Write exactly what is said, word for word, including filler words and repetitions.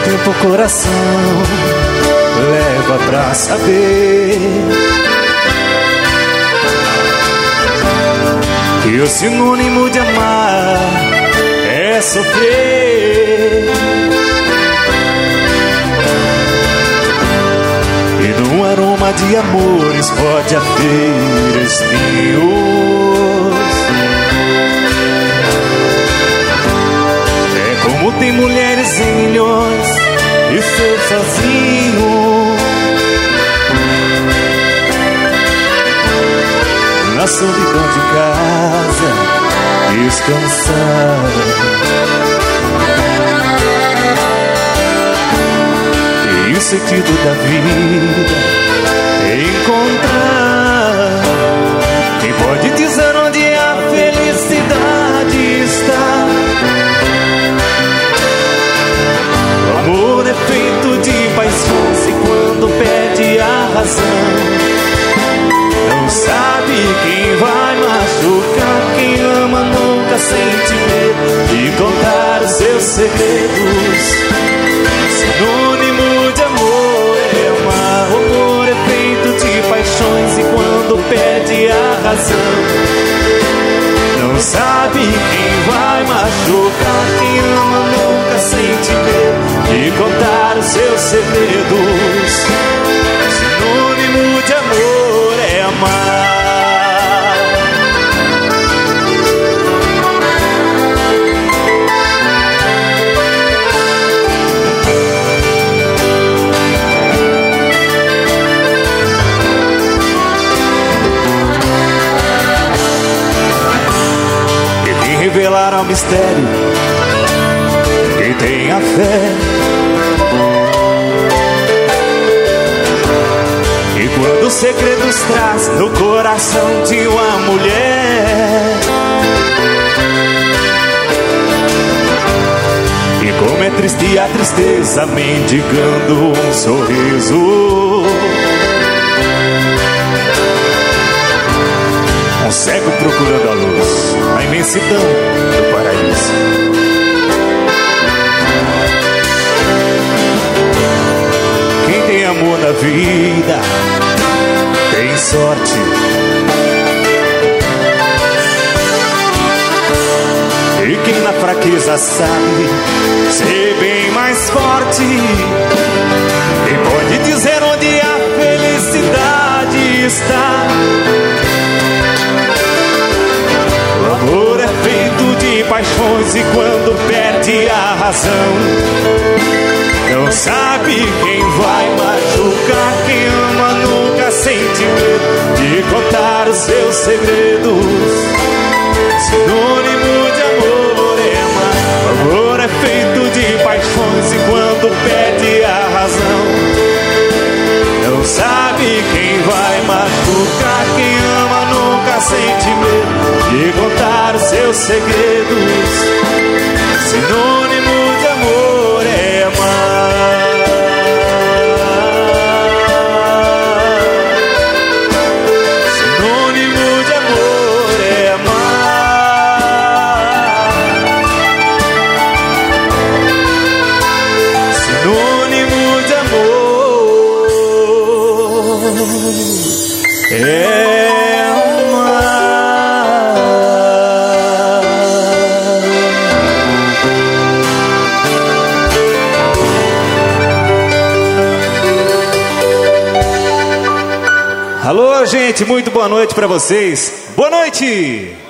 tempo o coração leva pra saber que o sinônimo de amar é sofrer. E num aroma de amores pode haver espinhos. É como tem mulheres em milhões e ser sozinho na solidão de casa, descansar. E o sentido da vida é encontrar quem pode dizer onde a felicidade está. O amor é feito de paixões e quando perde a razão, não sabe quem vai machucar. Quem ama nunca sente medo de contar os seus segredos. Sinônimo de amor é amar. O amor é feito de paixões e quando perde a razão, não sabe quem vai machucar. Quem ama nunca sente medo de contar os seus segredos. Sinônimo de amor é amar. E quem revelar ao mistério, quem tem a fé, e quando os segredos traz no coração de uma mulher, e como é triste a tristeza mendigando um sorriso. Um cego procurando a luz na imensidão do paraíso. Quem tem amor na vida tem sorte. E quem na fraqueza sabe ser bem mais forte. Quem pode dizer onde a felicidade está. O amor é feito de paixões e quando perde a razão, não sabe quem vai machucar. Quem ama nunca sente medo de contar os seus segredos. Sinônimo de amor é amar. O amor é feito de paixões e quando perde a razão, não sabe quem vai machucar. Quem ama nunca sente medo de contar os seus segredos. Sinônimo de amor é amar. Sinônimo de amor é amar. Sinônimo de amor é alô, gente, muito boa noite pra vocês. Boa noite!